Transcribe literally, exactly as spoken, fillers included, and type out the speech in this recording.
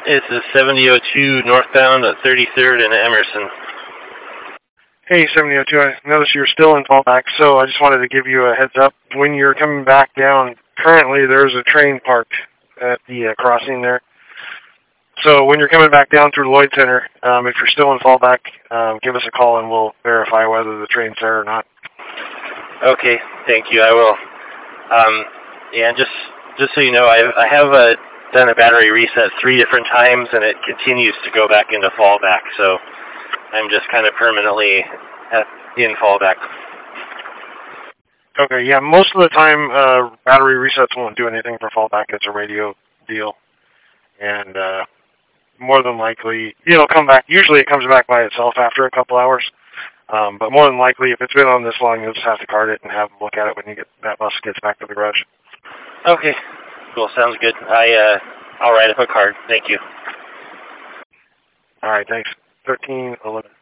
It's a seventy oh two northbound at thirty-third and Emerson. Hey, seventy oh two, I noticed you're still in fallback, so I just wanted to give you a heads up. When you're coming back down, currently there's a train parked at the uh, crossing there. So when you're coming back down through Lloyd Center, um, if you're still in fallback, um, give us a call and we'll verify whether the train's there or not. Okay, thank you, I will. Um, yeah, just just so you know, I, I have uh, done a battery reset three different times, and it continues to go back into fallback, so I'm just kind of permanently at, in fallback. Okay, yeah, most of the time uh, battery resets won't do anything for fallback. It's a radio deal. And uh, more than likely, it'll come back. Usually it comes back by itself after a couple hours. Um, but more than likely, if it's been on this long, you'll just have to card it and have them look at it when you get that bus gets back to the garage. Okay, cool. Sounds good. I, uh, I'll write up a card. Thank you. All right, thanks. thirteen eleven.